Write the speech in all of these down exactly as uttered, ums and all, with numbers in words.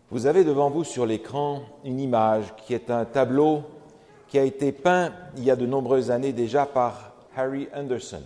Vous avez devant vous sur l'écran une image qui est un tableau qui a été peint il y a de nombreuses années déjà par Harry Anderson.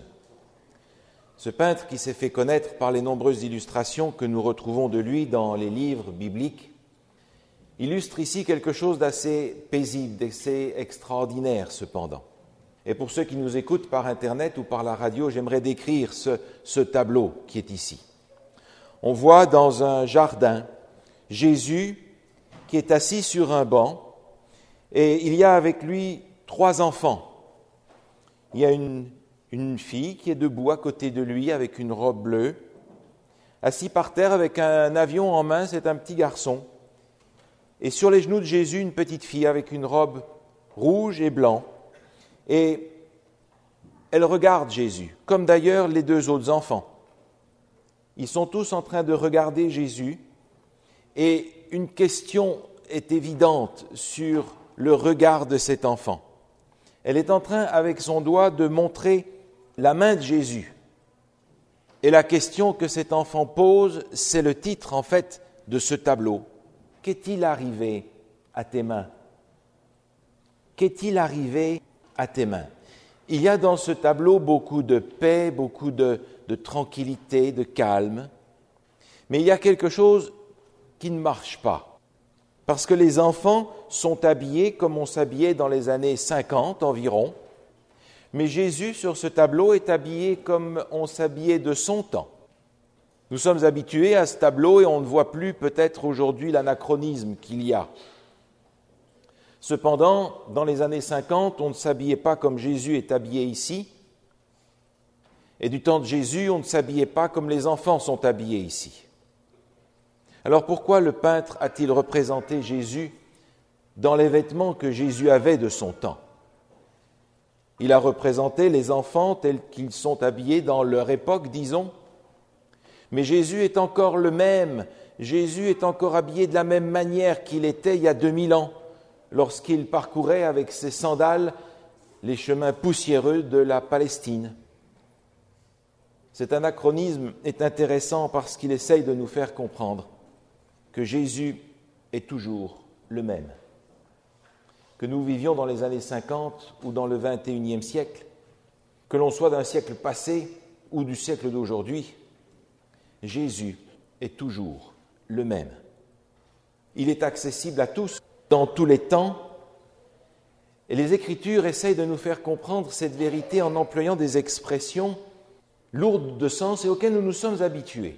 Ce peintre qui s'est fait connaître par les nombreuses illustrations que nous retrouvons de lui dans les livres bibliques, illustre ici quelque chose d'assez paisible, d'assez extraordinaire cependant. Et pour ceux qui nous écoutent par Internet ou par la radio, j'aimerais décrire ce, ce tableau qui est ici. On voit dans un jardin Jésus qui est assis sur un banc et il y a avec lui trois enfants. Il y a une, une fille qui est debout à côté de lui avec une robe bleue. Assis par terre avec un avion en main, c'est un petit garçon. Et sur les genoux de Jésus, une petite fille avec une robe rouge et blanc. Et elle regarde Jésus, comme d'ailleurs les deux autres enfants. Ils sont tous en train de regarder Jésus. Et une question est évidente sur le regard de cet enfant. Elle est en train, avec son doigt, de montrer la main de Jésus. Et la question que cet enfant pose, c'est le titre, en fait, de ce tableau. Qu'est-il arrivé à tes mains ? Qu'est-il arrivé à tes mains ? Il y a dans ce tableau beaucoup de paix, beaucoup de, de tranquillité, de calme. Mais il y a quelque chose qui ne marche pas. Parce que les enfants sont habillés comme on s'habillait dans les années cinquante environ, mais Jésus sur ce tableau est habillé comme on s'habillait de son temps. Nous sommes habitués à ce tableau et on ne voit plus peut-être aujourd'hui l'anachronisme qu'il y a. Cependant, dans les années cinquante, on ne s'habillait pas comme Jésus est habillé ici, et du temps de Jésus, on ne s'habillait pas comme les enfants sont habillés ici. Alors pourquoi le peintre a-t-il représenté Jésus dans les vêtements que Jésus avait de son temps ? Il a représenté les enfants tels qu'ils sont habillés dans leur époque, disons. Mais Jésus est encore le même. Jésus est encore habillé de la même manière qu'il était il y a deux mille ans, lorsqu'il parcourait avec ses sandales les chemins poussiéreux de la Palestine. Cet anachronisme est intéressant parce qu'il essaye de nous faire comprendre que Jésus est toujours le même. Que nous vivions dans les années cinquante ou dans le vingt et unième siècle, que l'on soit d'un siècle passé ou du siècle d'aujourd'hui, Jésus est toujours le même. Il est accessible à tous, dans tous les temps, et les Écritures essayent de nous faire comprendre cette vérité en employant des expressions lourdes de sens et auxquelles nous nous sommes habitués.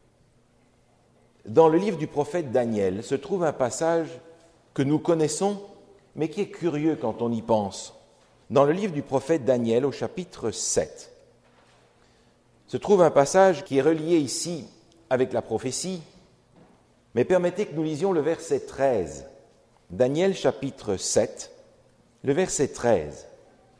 Dans le livre du prophète Daniel se trouve un passage que nous connaissons, mais qui est curieux quand on y pense. Dans le livre du prophète Daniel, au chapitre sept, se trouve un passage qui est relié ici avec la prophétie, mais permettez que nous lisions le verset treize. Daniel, chapitre sept, le verset treize.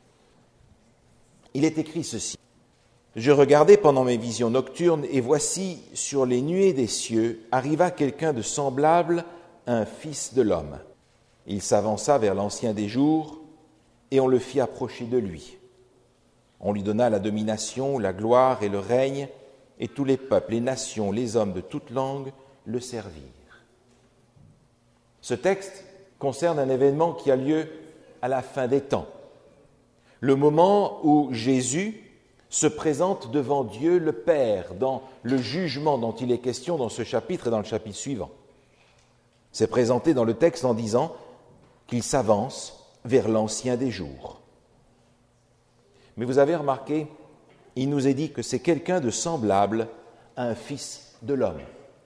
Il est écrit ceci. Je regardais pendant mes visions nocturnes, et voici, sur les nuées des cieux, arriva quelqu'un de semblable à un fils de l'homme. Il s'avança vers l'Ancien des jours, et on le fit approcher de lui. On lui donna la domination, la gloire et le règne, et tous les peuples, les nations, les hommes de toute langue le servirent. Ce texte concerne un événement qui a lieu à la fin des temps, le moment où Jésus se présente devant Dieu le Père dans le jugement dont il est question dans ce chapitre et dans le chapitre suivant. C'est présenté dans le texte en disant qu'il s'avance vers l'Ancien des jours. Mais vous avez remarqué, il nous est dit que c'est quelqu'un de semblable à un fils de l'homme.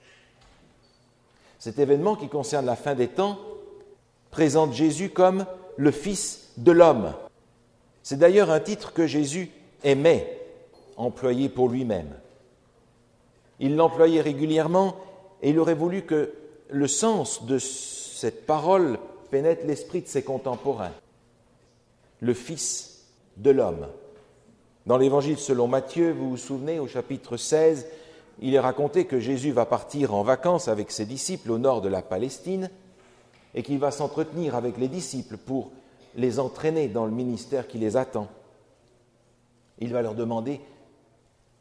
Cet événement qui concerne la fin des temps présente Jésus comme le Fils de l'homme. C'est d'ailleurs un titre que Jésus aimait employer pour lui-même. Il l'employait régulièrement et il aurait voulu que le sens de cette parole pénètre l'esprit de ses contemporains. Le Fils de l'homme. Dans l'Évangile selon Matthieu, vous vous souvenez, au chapitre seize, il est raconté que Jésus va partir en vacances avec ses disciples au nord de la Palestine et qu'il va s'entretenir avec les disciples pour les entraîner dans le ministère qui les attend. Il va leur demander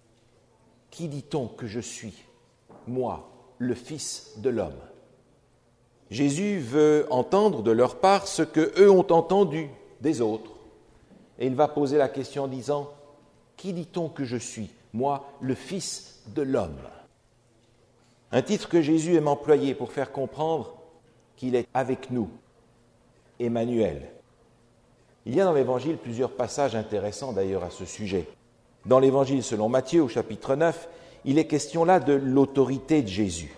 « Qui dit-on que je suis, moi, le Fils de l'homme ?» Jésus veut entendre de leur part ce qu'eux ont entendu des autres. Et il va poser la question en disant « Qui dit-on que je suis, moi, le Fils de l'homme ?» Un titre que Jésus aime employer pour faire comprendre qu'il est avec nous, Emmanuel. Il y a dans l'Évangile plusieurs passages intéressants d'ailleurs à ce sujet. Dans l'Évangile selon Matthieu, au chapitre neuf, il est question là de l'autorité de Jésus.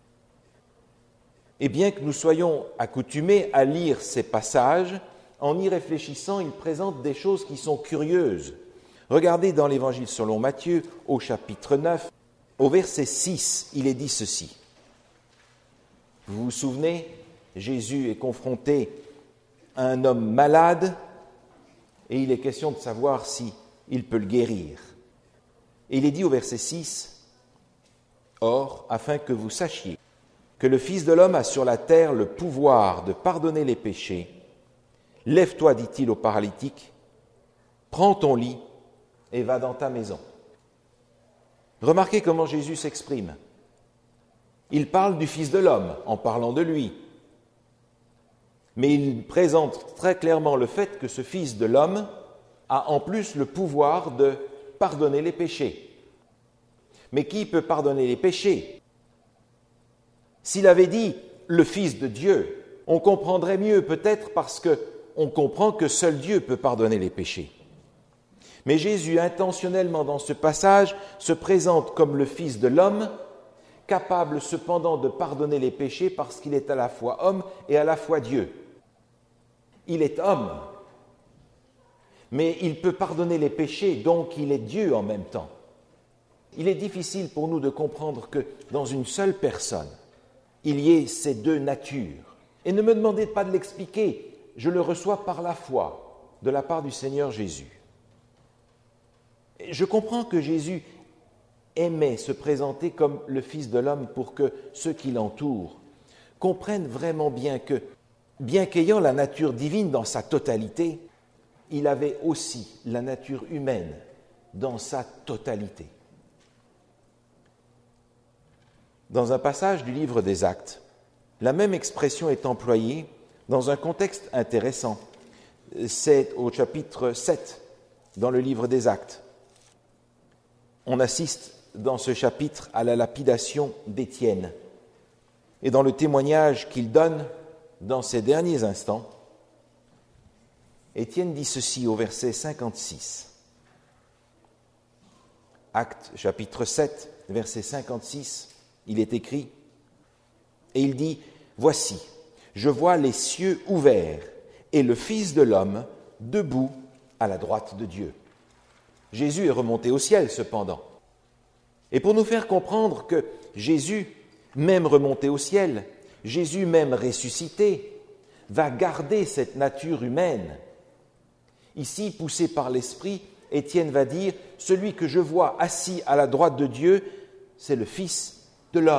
Et bien que nous soyons accoutumés à lire ces passages, en y réfléchissant, ils présentent des choses qui sont curieuses. Regardez dans l'Évangile selon Matthieu, au chapitre neuf, au verset six, il est dit ceci. Vous vous souvenez, Jésus est confronté à un homme malade et il est question de savoir si il peut le guérir. Et il est dit au verset six, « Or, afin que vous sachiez que le Fils de l'homme a sur la terre le pouvoir de pardonner les péchés, lève-toi, dit-il au paralytique, prends ton lit et va dans ta maison. » Remarquez comment Jésus s'exprime. Il parle du Fils de l'homme en parlant de lui. Mais il présente très clairement le fait que ce Fils de l'homme a en plus le pouvoir de pardonner les péchés. Mais qui peut pardonner les péchés ? S'il avait dit « le Fils de Dieu », on comprendrait mieux peut-être parce qu'on comprend que seul Dieu peut pardonner les péchés. Mais Jésus, intentionnellement dans ce passage, se présente comme le Fils de l'homme, capable cependant de pardonner les péchés parce qu'il est à la fois homme et à la fois Dieu. Il est homme, mais il peut pardonner les péchés, donc il est Dieu en même temps. Il est difficile pour nous de comprendre que dans une seule personne, il y ait ces deux natures. Et ne me demandez pas de l'expliquer, je le reçois par la foi de la part du Seigneur Jésus. Je comprends que Jésus aimait se présenter comme le Fils de l'homme pour que ceux qui l'entourent comprennent vraiment bien que, bien qu'ayant la nature divine dans sa totalité, il avait aussi la nature humaine dans sa totalité. Dans un passage du livre des Actes, la même expression est employée dans un contexte intéressant. C'est au chapitre sept, dans le livre des Actes. On assiste dans ce chapitre à la lapidation d'Étienne. Et dans le témoignage qu'il donne dans ces derniers instants, Étienne dit ceci au verset cinquante-six. Actes chapitre sept, verset cinquante-six, il est écrit, et il dit, « Voici, je vois les cieux ouverts et le Fils de l'homme debout à la droite de Dieu. » Jésus est remonté au ciel cependant. Et pour nous faire comprendre que Jésus, même remonté au ciel, Jésus même ressuscité, va garder cette nature humaine. Ici, poussé par l'Esprit, Étienne va dire, « Celui que je vois assis à la droite de Dieu, c'est le Fils de l'homme. »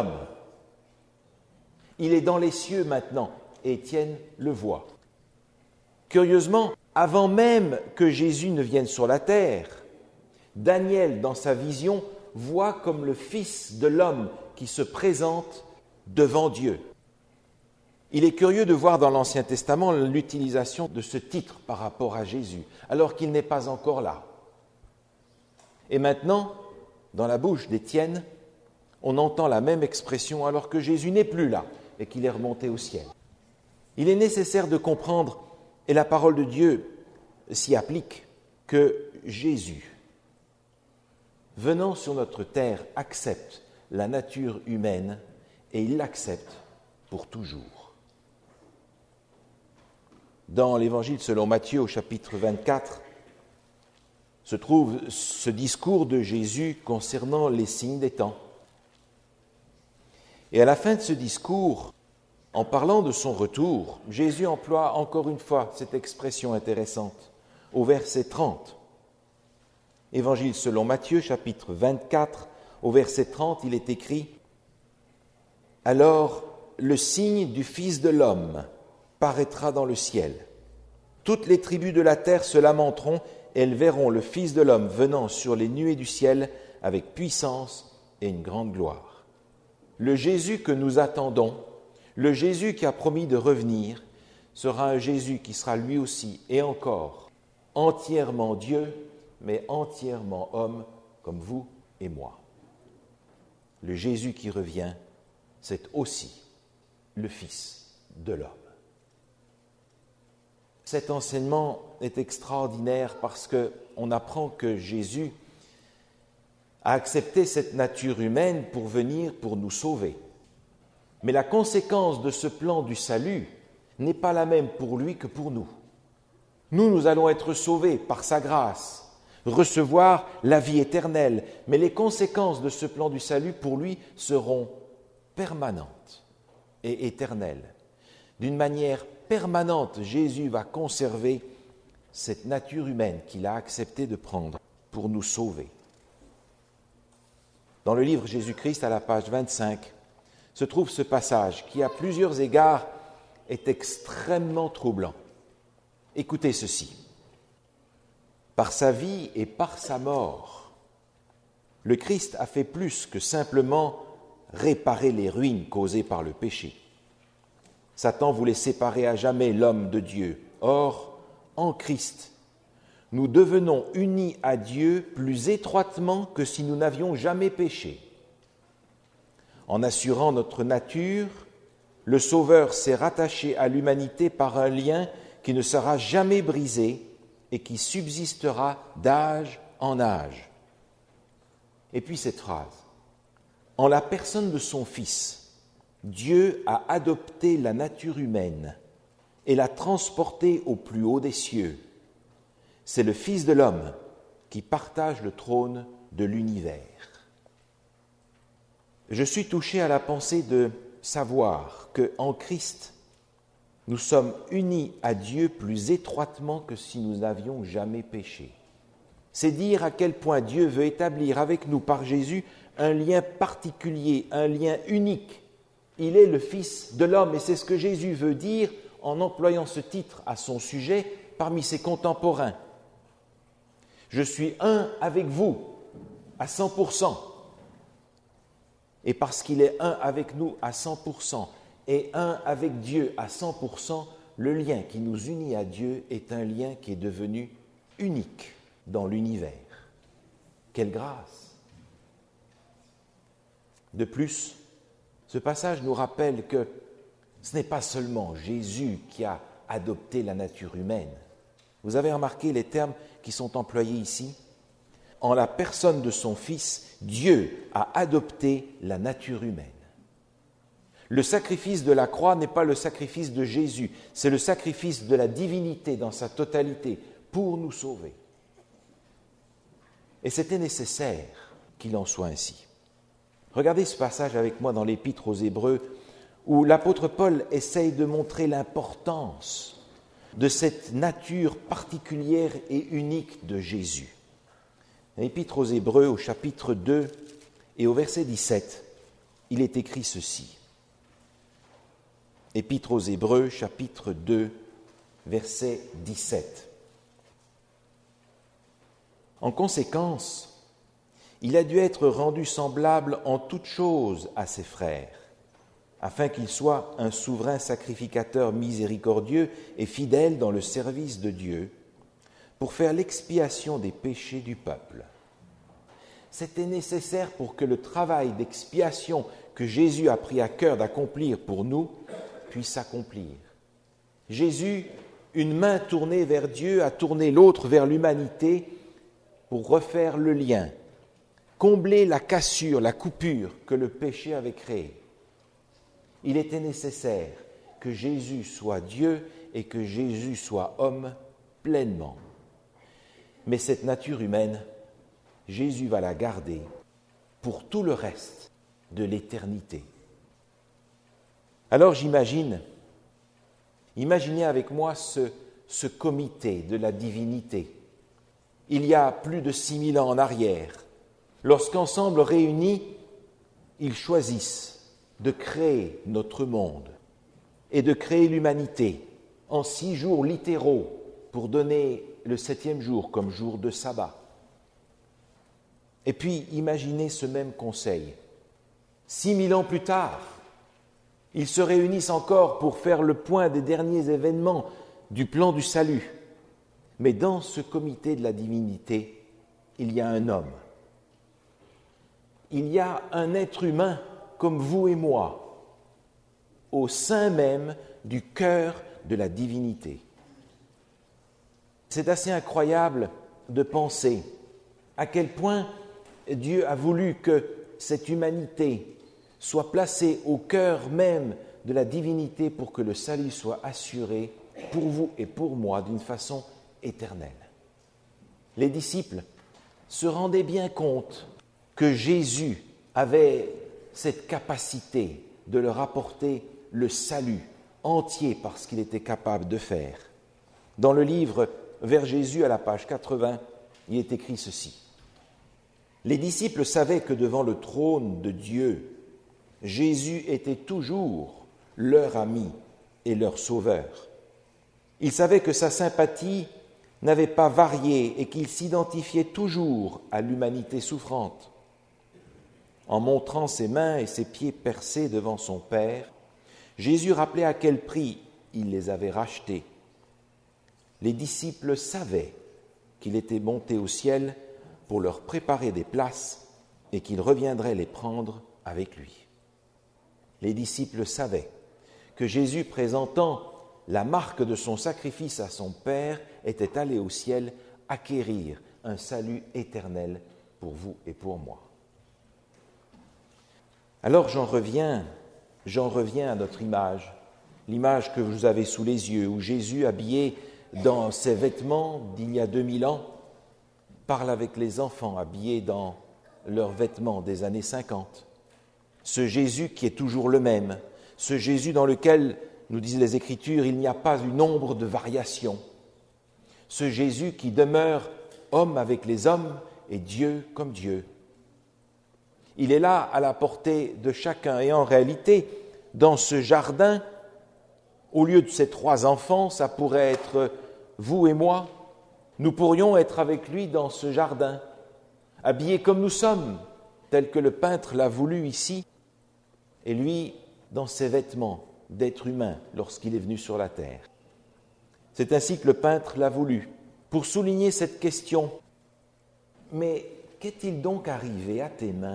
Il est dans les cieux maintenant, et Étienne le voit. Curieusement, avant même que Jésus ne vienne sur la terre, Daniel, dans sa vision, voit comme le Fils de l'homme qui se présente devant Dieu. Il est curieux de voir dans l'Ancien Testament l'utilisation de ce titre par rapport à Jésus, alors qu'il n'est pas encore là. Et maintenant, dans la bouche d'Étienne, on entend la même expression alors que Jésus n'est plus là et qu'il est remonté au ciel. Il est nécessaire de comprendre, et la parole de Dieu s'y applique, que Jésus, venant sur notre terre, accepte la nature humaine et il l'accepte pour toujours. Dans l'Évangile selon Matthieu au chapitre vingt-quatre, se trouve ce discours de Jésus concernant les signes des temps. Et à la fin de ce discours, en parlant de son retour, Jésus emploie encore une fois cette expression intéressante, au verset trente. Évangile selon Matthieu, chapitre vingt-quatre, au verset trente, il est écrit « Alors le signe du Fils de l'homme paraîtra dans le ciel. Toutes les tribus de la terre se lamenteront et elles verront le Fils de l'homme venant sur les nuées du ciel avec puissance et une grande gloire. » Le Jésus que nous attendons, Le Jésus qui a promis de revenir sera un Jésus qui sera lui aussi et encore entièrement Dieu, mais entièrement homme comme vous et moi. Le Jésus qui revient, c'est aussi le Fils de l'homme. Cet enseignement est extraordinaire parce qu'on apprend que Jésus a accepté cette nature humaine pour venir pour nous sauver. Mais la conséquence de ce plan du salut n'est pas la même pour lui que pour nous. Nous, nous allons être sauvés par sa grâce, recevoir la vie éternelle, mais les conséquences de ce plan du salut pour lui seront permanentes et éternelles. D'une manière permanente, Jésus va conserver cette nature humaine qu'il a accepté de prendre pour nous sauver. Dans le livre Jésus-Christ, à la page vingt-cinq, se trouve ce passage qui, à plusieurs égards, est extrêmement troublant. Écoutez ceci. Par sa vie et par sa mort, le Christ a fait plus que simplement réparer les ruines causées par le péché. Satan voulait séparer à jamais l'homme de Dieu. Or, en Christ, nous devenons unis à Dieu plus étroitement que si nous n'avions jamais péché. En assurant notre nature, le Sauveur s'est rattaché à l'humanité par un lien qui ne sera jamais brisé et qui subsistera d'âge en âge. Et puis cette phrase, en la personne de son Fils, Dieu a adopté la nature humaine et l'a transportée au plus haut des cieux. C'est le Fils de l'homme qui partage le trône de l'univers. Je suis touché à la pensée de savoir qu'en Christ, nous sommes unis à Dieu plus étroitement que si nous n'avions jamais péché. C'est dire à quel point Dieu veut établir avec nous par Jésus un lien particulier, un lien unique. Il est le Fils de l'homme et c'est ce que Jésus veut dire en employant ce titre à son sujet parmi ses contemporains. Je suis un avec vous à cent pour cent. Et parce qu'il est un avec nous à cent pour cent et un avec Dieu à cent pour cent, le lien qui nous unit à Dieu est un lien qui est devenu unique dans l'univers. Quelle grâce! De plus, ce passage nous rappelle que ce n'est pas seulement Jésus qui a adopté la nature humaine. Vous avez remarqué les termes qui sont employés ici ? En la personne de son Fils, Dieu a adopté la nature humaine. Le sacrifice de la croix n'est pas le sacrifice de Jésus, c'est le sacrifice de la divinité dans sa totalité pour nous sauver. Et c'était nécessaire qu'il en soit ainsi. Regardez ce passage avec moi dans l'Épître aux Hébreux, où l'apôtre Paul essaye de montrer l'importance de cette nature particulière et unique de Jésus. L'Épître aux Hébreux, au chapitre deux et au verset dix-sept, il est écrit ceci. Épître aux Hébreux, chapitre deux, verset dix-sept. En conséquence, il a dû être rendu semblable en toutes choses à ses frères, afin qu'il soit un souverain sacrificateur miséricordieux et fidèle dans le service de Dieu, pour faire l'expiation des péchés du peuple. C'était nécessaire pour que le travail d'expiation que Jésus a pris à cœur d'accomplir pour nous puisse s'accomplir. Jésus, une main tournée vers Dieu, a tourné l'autre vers l'humanité pour refaire le lien, combler la cassure, la coupure que le péché avait créée. Il était nécessaire que Jésus soit Dieu et que Jésus soit homme pleinement. Mais cette nature humaine, Jésus va la garder pour tout le reste de l'éternité. Alors j'imagine, imaginez avec moi ce, ce comité de la divinité. Il y a plus de six mille ans en arrière, lorsqu'ensemble réunis, ils choisissent de créer notre monde et de créer l'humanité en six jours littéraux pour donner le septième jour comme jour de sabbat. Et puis, imaginez ce même conseil. Six mille ans plus tard, Ils se réunissent encore pour faire le point des derniers événements du plan du salut. Mais dans ce comité de la divinité, il y a un homme. Il y a un être humain comme vous et moi, au sein même du cœur de la divinité. C'est assez incroyable de penser à quel point Dieu a voulu que cette humanité soit placée au cœur même de la divinité pour que le salut soit assuré pour vous et pour moi d'une façon éternelle. Les disciples se rendaient bien compte que Jésus avait cette capacité de leur apporter le salut entier par ce qu'il était capable de faire. Dans le livre Vers Jésus, à la page quatre-vingts, il est écrit ceci. Les disciples savaient que devant le trône de Dieu, Jésus était toujours leur ami et leur sauveur. Ils savaient que sa sympathie n'avait pas varié et qu'il s'identifiait toujours à l'humanité souffrante. En montrant ses mains et ses pieds percés devant son Père, Jésus rappelait à quel prix il les avait rachetés. Les disciples savaient qu'il était monté au ciel pour leur préparer des places et qu'il reviendrait les prendre avec lui. Les disciples savaient que Jésus, présentant la marque de son sacrifice à son Père, était allé au ciel acquérir un salut éternel pour vous et pour moi. Alors j'en reviens, j'en reviens à notre image, l'image que vous avez sous les yeux, où Jésus, habillé dans ses vêtements d'il y a deux mille ans, parle avec les enfants habillés dans leurs vêtements des années cinquante. Ce Jésus qui est toujours le même, ce Jésus dans lequel, nous disent les Écritures, il n'y a pas une ombre de variation. Ce Jésus qui demeure homme avec les hommes et Dieu comme Dieu. Il est là à la portée de chacun. Et en réalité, dans ce jardin, au lieu de ces trois enfants, ça pourrait être vous et moi. Nous pourrions être avec lui dans ce jardin, habillés comme nous sommes, tel que le peintre l'a voulu ici, et lui dans ses vêtements d'être humain lorsqu'il est venu sur la terre. C'est ainsi que le peintre l'a voulu, pour souligner cette question. Mais qu'est-il donc arrivé à tes mains ?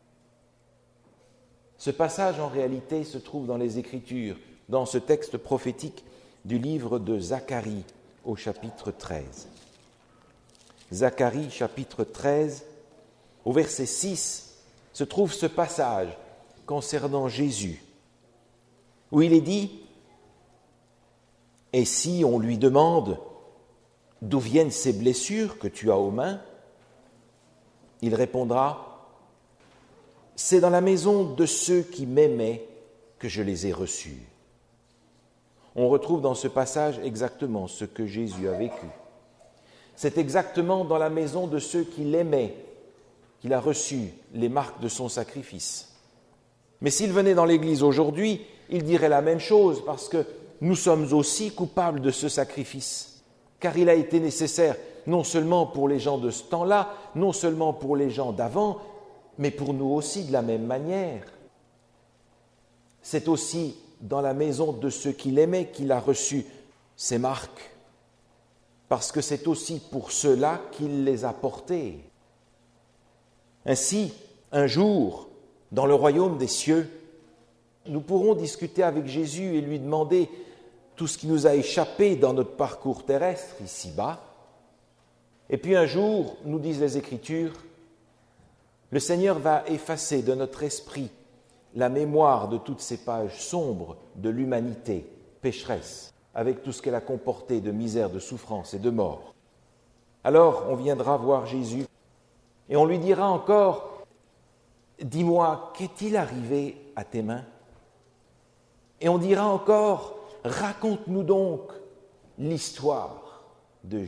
Ce passage, en réalité, se trouve dans les Écritures, dans ce texte prophétique du livre de Zacharie, au chapitre treize. Zacharie, chapitre treize, au verset six, se trouve ce passage concernant Jésus, où il est dit « Et si on lui demande d'où viennent ces blessures que tu as aux mains, il répondra « C'est dans la maison de ceux qui m'aimaient que je les ai reçus. » On retrouve dans ce passage exactement ce que Jésus a vécu. C'est exactement dans la maison de ceux qui l'aimaient qu'il a reçu les marques de son sacrifice. Mais s'il venait dans l'Église aujourd'hui, il dirait la même chose parce que nous sommes aussi coupables de ce sacrifice, car il a été nécessaire non seulement pour les gens de ce temps-là, non seulement pour les gens d'avant, mais pour nous aussi de la même manière. C'est aussi dans la maison de ceux qui l'aimaient qu'il a reçu ces marques, parce que c'est aussi pour ceux-là qu'il les a portées. Ainsi, un jour, dans le royaume des cieux, nous pourrons discuter avec Jésus et lui demander tout ce qui nous a échappé dans notre parcours terrestre ici-bas. Et puis un jour, nous disent les Écritures, le Seigneur va effacer de notre esprit la mémoire de toutes ces pages sombres de l'humanité pécheresse, avec tout ce qu'elle a comporté de misère, de souffrance et de mort. Alors, on viendra voir Jésus et on lui dira encore « Dis-moi, qu'est-il arrivé à tes mains ?» Et on dira encore « Raconte-nous donc l'histoire de Jésus. »